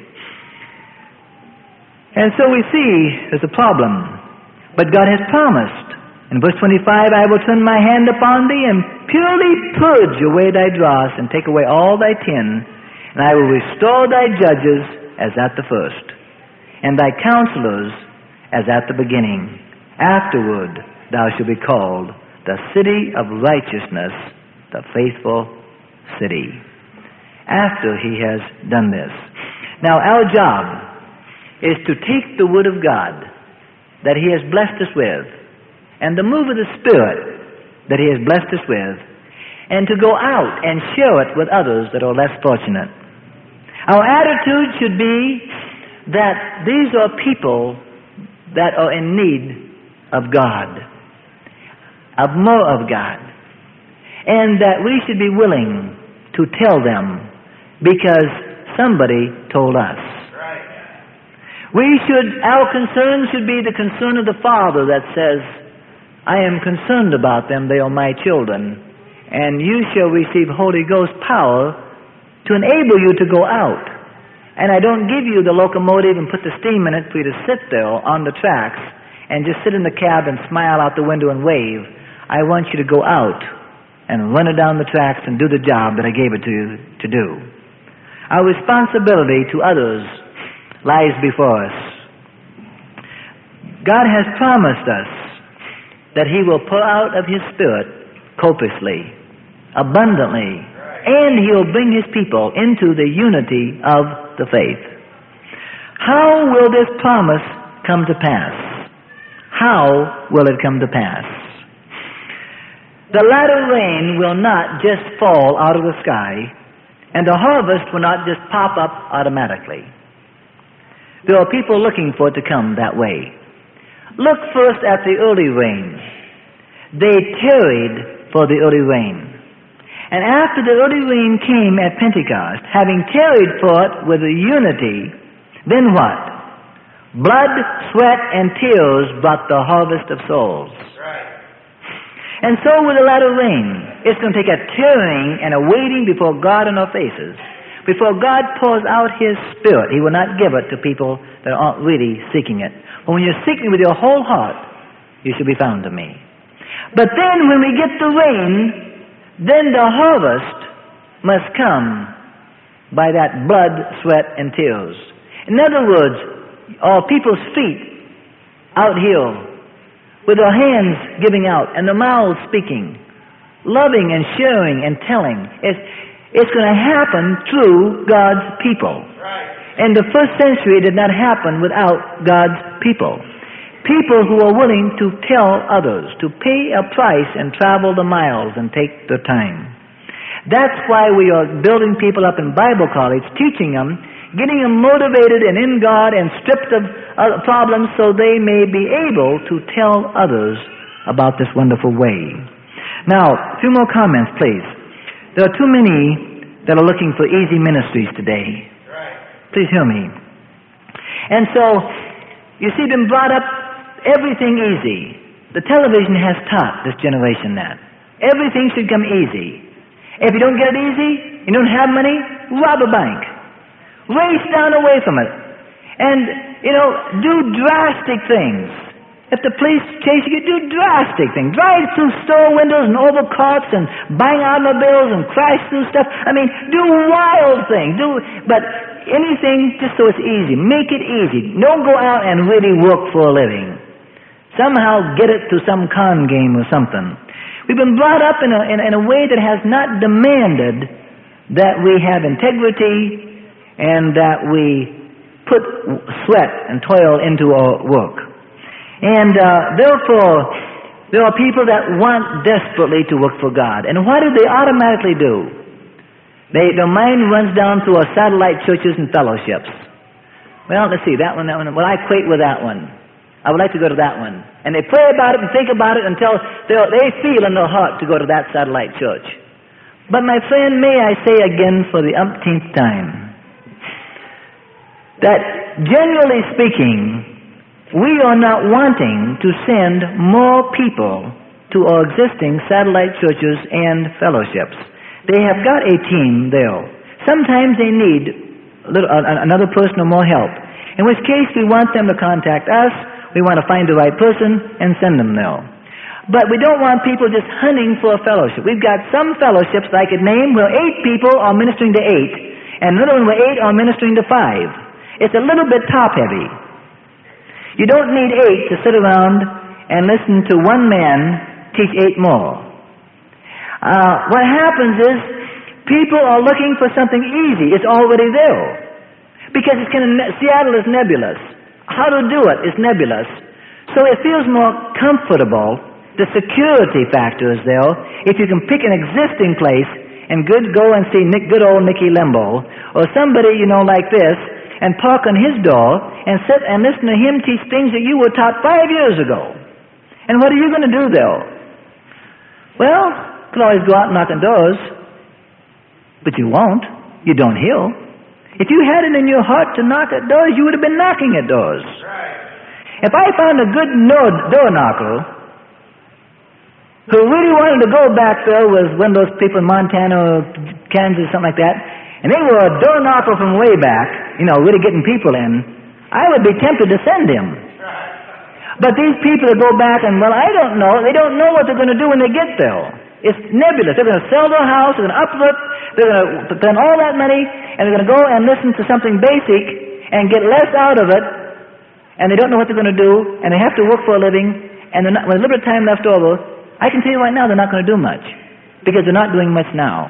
And so we see there's a problem. But God has promised. In verse twenty-five, I will turn my hand upon thee and purely purge away thy dross and take away all thy tin, And I will restore thy judges as at the first, and thy counselors as at the beginning. Afterward thou shalt be called the city of righteousness, the faithful city. After he has done this. Now our job is to take the Word of God that he has blessed us with, and the move of the Spirit that he has blessed us with, and to go out and share it with others that are less fortunate. Our attitude should be that these are people that are in need of God, of more of God, and that we should be willing to tell them because somebody told us. We should, our concern should be the concern of the Father that says, I am concerned about them, they are my children, and you shall receive Holy Ghost power to enable you to go out. And I don't give you the locomotive and put the steam in it for you to sit there on the tracks and just sit in the cab and smile out the window and wave. I want you to go out and run it down the tracks and do the job that I gave it to you to do. Our responsibility to others lies before us. God has promised us that he will pour out of his Spirit copiously, abundantly, and he'll bring his people into the unity of the faith. How will this promise come to pass? How will it come to pass? The latter rain will not just fall out of the sky, and the harvest will not just pop up automatically. There are people looking for it to come that way. Look first at the early rain. They tarried for the early rain. And after the early rain came at Pentecost, having tarried for it with a unity, then what? Blood, sweat, and tears brought the harvest of souls. Right. And so with the latter rain, it's going to take a tarrying and a waiting before God in our faces. Before God pours out his Spirit, he will not give it to people that aren't really seeking it. But when you're seeking with your whole heart, you shall be found of me. But then when we get the rain, then the harvest must come by that blood, sweat, and tears. In other words, are people's feet out here with their hands giving out and their mouths speaking, loving and sharing and telling. It's, it's going to happen through God's people. Right. In the first century, it did not happen without God's people. People who are willing to tell others, to pay a price and travel the miles and take their time. That's why we are building people up in Bible college, teaching them, getting them motivated and in God and stripped of uh, problems so they may be able to tell others about this wonderful way. Now, a few more comments, please. There are too many that are looking for easy ministries today. Please hear me. And so, you see, been brought up everything easy. The television has taught this generation that. Everything should come easy. If you don't get it easy, you don't have money, rob a bank. Race down away from it. And, you know, do drastic things. If the police chase you, do drastic things. Drive through store windows and over carts and bang automobiles and crash through stuff. I mean, do wild things. Do, but anything just so it's easy. Make it easy. Don't go out and really work for a living. Somehow get it to some con game or something. We've been brought up in a, in, in a way that has not demanded that we have integrity and that we put sweat and toil into our work. And uh, therefore, there are people that want desperately to work for God. And what do they automatically do? They, their mind runs down to our satellite churches and fellowships. Well, let's see, that one, that one. Well, I equate with that one. I would like to go to that one. And they pray about it and think about it until they feel in their heart to go to that satellite church. But my friend, may I say again for the umpteenth time, that generally speaking, we are not wanting to send more people to our existing satellite churches and fellowships. They have got a team there. Sometimes they need a little, uh, another person or more help, in which case we want them to contact us. We want to find the right person and send them there. But we don't want people just hunting for a fellowship. We've got some fellowships that I could name where eight people are ministering to eight, and another one where eight are ministering to five. It's a little bit top-heavy. You don't need eight to sit around and listen to one man teach eight more. Uh, what happens is people are looking for something easy. It's already there. Because it's kind of ne- Seattle is nebulous. How to do it is nebulous. So it feels more comfortable. The security factor is there. If you can pick an existing place and good go and see Nick, good old Nicky Limbo, or somebody, you know, like this, and park on his door and sit and listen to him teach things that you were taught five years ago. And what are you going to do there? Well, you can always go out and knock on doors, but you won't. You don't heal. If you had it in your heart to knock at doors, you would have been knocking at doors. Right. If I found a good door knocker who really wanted to go back there with one of those people in Montana or Kansas, something like that, and they were a door knocker from way back, you know, really getting people in, I would be tempted to send him. But these people that go back and, well, I don't know, they don't know what they're going to do when they get there. It's nebulous. They're going to sell their house, they're going to uproot, they're going to spend all that money, and they're going to go and listen to something basic and get less out of it, and they don't know what they're going to do, and they have to work for a living, and they're not, with a little bit of time left over, I can tell you right now they're not going to do much, because they're not doing much now.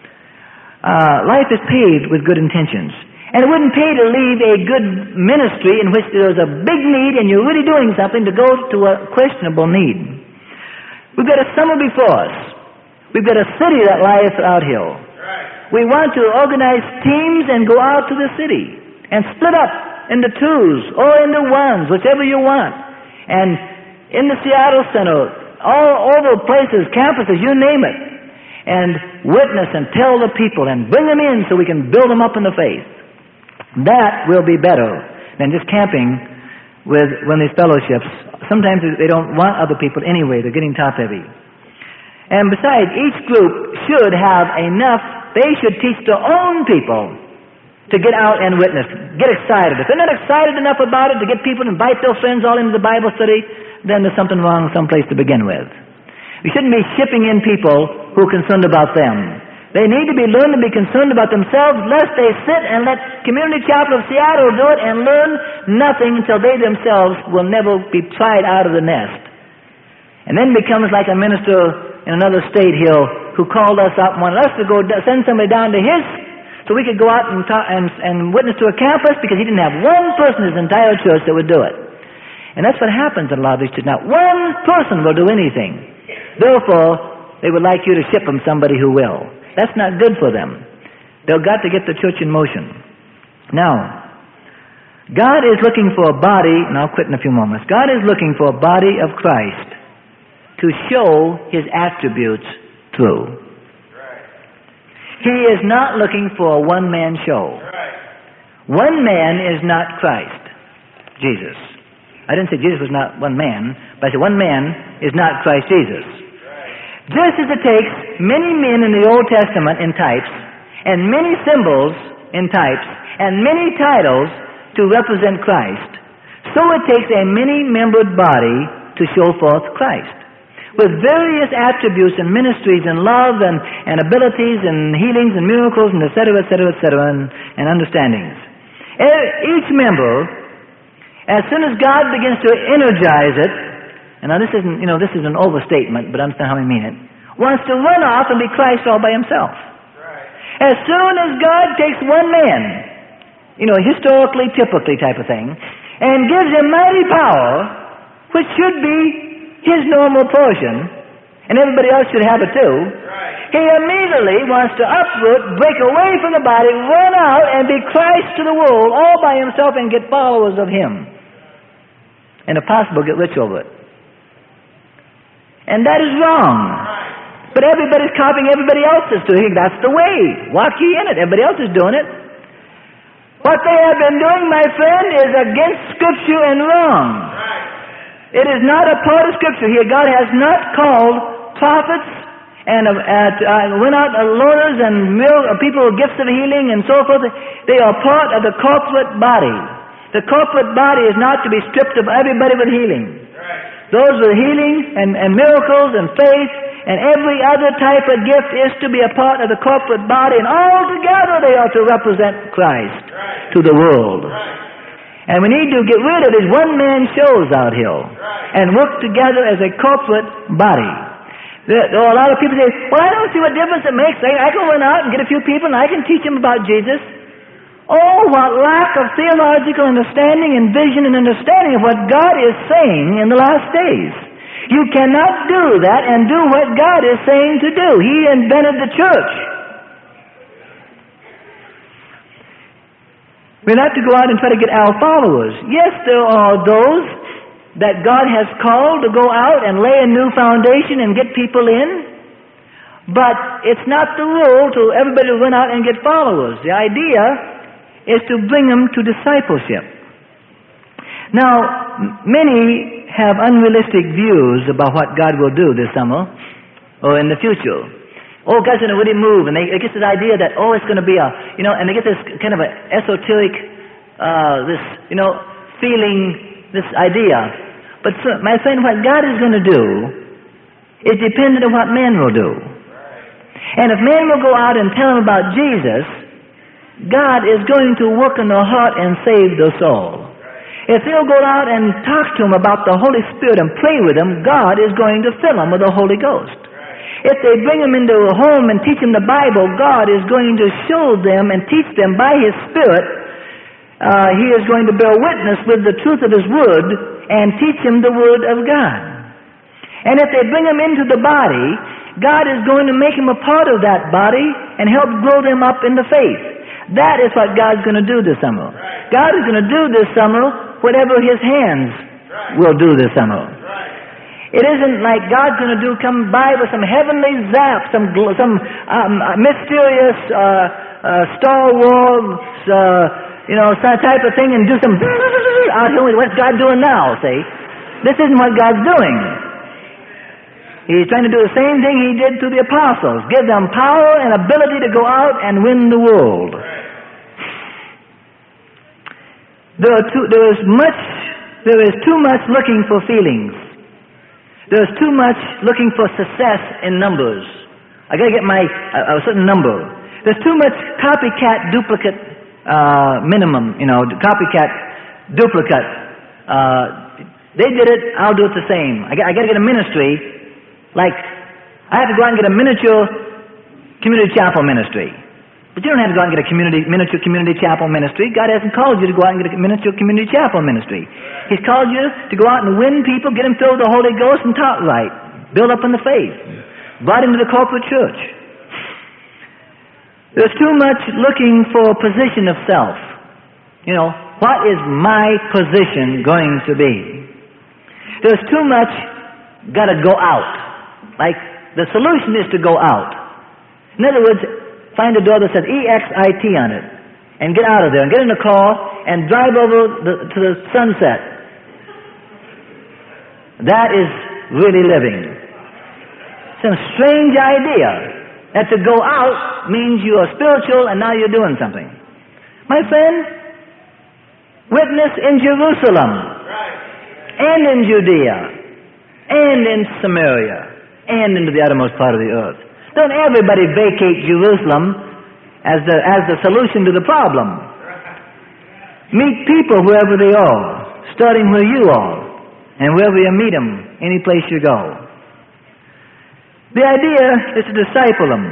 Uh, life is paved with good intentions. And it wouldn't pay to leave a good ministry in which there's a big need and you're really doing something to go to a questionable need. We've got a summer before us. We've got a city that lies out here. Right. We want to organize teams and go out to the city and split up into twos or into ones, whichever you want. And in the Seattle Center, all over places, campuses, you name it. And witness and tell the people and bring them in so we can build them up in the faith. That will be better than just camping with one of these fellowships. Sometimes they don't want other people anyway. They're getting top-heavy. And besides, each group should have enough, they should teach their own people to get out and witness, get excited. If they're not excited enough about it to get people to invite their friends all into the Bible study, then there's something wrong someplace to begin with. We shouldn't be shipping in people who are concerned about them. They need to be learned to be concerned about themselves, lest they sit and let Community Chapel of Seattle do it and learn nothing until they themselves will never be tried out of the nest. And then becomes like a minister in another state here who called us up and wanted us to go send somebody down to his so we could go out and, talk, and, and witness to a campus because he didn't have one person in his entire church that would do it. And that's what happens in a lot of these churches. Not one person will do anything. Therefore, they would like you to ship them somebody who will. That's not good for them. They've got to get the church in motion. Now, God is looking for a body, and I'll quit in a few moments. God is looking for a body of Christ to show His attributes through. He is not looking for a one-man show. One man is not Christ, Jesus. I didn't say Jesus was not one man, but I said one man is not Christ Jesus. Just as it takes many men in the Old Testament in types, and many symbols in types, and many titles to represent Christ, so it takes a many-membered body to show forth Christ, with various attributes and ministries and love and, and abilities and healings and miracles and et cetera, et cetera, et cetera, and, and understandings. Each member, as soon as God begins to energize it, and now this isn't, you know, this is an overstatement, but understand how I mean it, wants to run off and be Christ all by himself. Right. As soon as God takes one man, you know, historically, typically type of thing, and gives him mighty power, which should be his normal portion, and everybody else should have it too, right. He immediately wants to uproot, break away from the body, run out and be Christ to the world all by himself and get followers of him. And if possible, get rich over it. And that is wrong. But everybody's copying everybody else's doing. That's the way. Walk ye in it. Everybody else is doing it. What they have been doing, my friend, is against Scripture and wrong. It is not a part of Scripture here. God has not called prophets and uh, uh, went out uh, learners and mil- uh, people with gifts of healing and so forth. They are part of the corporate body. The corporate body is not to be stripped of everybody with healing. Those with healing and, and miracles and faith and every other type of gift is to be a part of the corporate body, and all together they are to represent Christ to the world. And we need to get rid of these one-man shows out here and work together as a corporate body. There, there are a lot of people say, well, I don't see what difference it makes. I, I can run out and get a few people and I can teach them about Jesus. Oh, what lack of theological understanding and vision and understanding of what God is saying in the last days. You cannot do that and do what God is saying to do. He invented the church. We'll have to go out and try to get our followers. Yes, there are those that God has called to go out and lay a new foundation and get people in. But it's not the rule to everybody to run out and get followers. The idea is to bring them to discipleship. Now, many have unrealistic views about what God will do this summer or in the future. Oh, God's going to really move, and they, they get this idea that, oh, it's going to be a, you know, and they get this kind of an esoteric, uh, this, you know, feeling, this idea. But, so, my friend, what God is going to do is dependent on what man will do. And if man will go out and tell them about Jesus, God is going to work in their heart and save their soul. If they'll go out and talk to them about the Holy Spirit and pray with them, God is going to fill them with the Holy Ghost. If they bring them into a home and teach them the Bible, God is going to show them and teach them by His Spirit. Uh, he is going to bear witness with the truth of His Word and teach them the Word of God. And if they bring them into the body, God is going to make them a part of that body and help grow them up in the faith. That is what God's going to do this summer. God is going to do this summer whatever His hands will do this summer. It isn't like God's going to do come by with some heavenly zap, some some um, mysterious uh, uh, Star Wars, uh, you know, some type of thing, and do some out here. What's God doing now? See, this isn't what God's doing. He's trying to do the same thing He did to the apostles: give them power and ability to go out and win the world. There are too, there is much. There is too much looking for feelings. There's too much looking for success in numbers. I got to get my uh, a certain number. There's too much copycat, duplicate, uh, minimum. You know, copycat, duplicate. Uh, they did it. I'll do it the same. I got, I got to get a ministry. Like I have to go out and get a miniature community chapel ministry. But you don't have to go out and get a community, miniature community chapel ministry. God hasn't called you to go out and get a miniature community chapel ministry. He's called you to go out and win people, get them filled with the Holy Ghost and taught right, build up in the faith, brought into the corporate church. There's too much looking for a position of self. You know, what is my position going to be? There's too much got to go out. Like the solution is to go out. In other words, find a door that says E X I T on it and get out of there and get in a car and drive over the, to the sunset. That is really living. Some strange idea that to go out means you are spiritual and now you're doing something. My friend, witness in Jerusalem and in Judea and in Samaria and into the uttermost part of the earth. Don't everybody vacate Jerusalem as the, as the solution to the problem. Meet people wherever they are, starting where you are, and wherever you meet them, any place you go. The idea is to disciple them,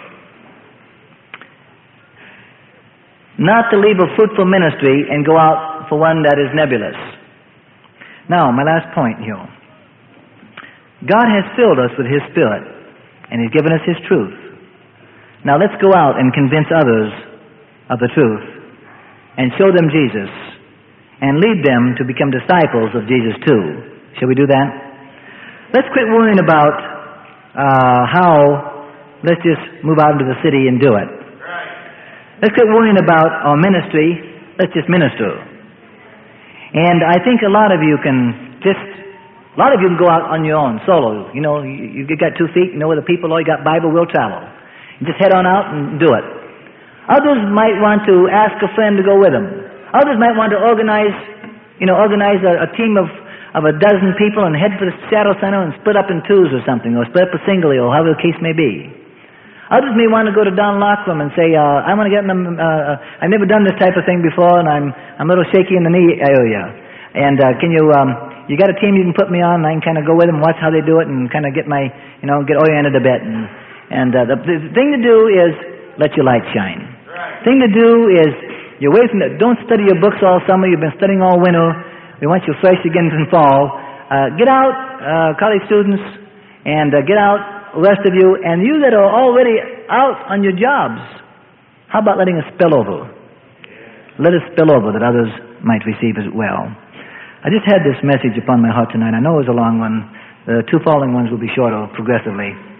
not to leave a fruitful ministry and go out for one that is nebulous. Now, my last point here. God has filled us with His Spirit, and He's given us His truth. Now let's go out and convince others of the truth and show them Jesus and lead them to become disciples of Jesus too. Shall we do that? Let's quit worrying about uh, how, let's just move out into the city and do it. Let's quit worrying about our ministry, let's just minister. And I think a lot of you can just A lot of you can go out on your own, solo. You know, you, you got two feet, you know where the people are, you got Bible, we'll travel. You just head on out and do it. Others might want to ask a friend to go with them. Others might want to organize, you know, organize a, a team of, of a dozen people and head for the shadow center and split up in twos or something, or split up singly, or however the case may be. Others may want to go to Don Lockram and say, uh, I want to get in the, uh, I've never done this type of thing before, and I'm I'm a little shaky in the knee area. And uh, can you, um, you got a team you can put me on, and I can kind of go with them, watch how they do it, and kind of get my, you know, get oriented a bit. And, and uh, the, the thing to do is let your light shine. The thing to do is, you're away from the, don't study your books all summer, you've been studying all winter, we want you fresh again in fall. Uh, get out, uh, college students, and uh, get out, the rest of you, and you that are already out on your jobs, how about letting it spill over? Let it spill over that others might receive as well. I just had this message upon my heart tonight. I know it was a long one. The two following ones will be shorter progressively.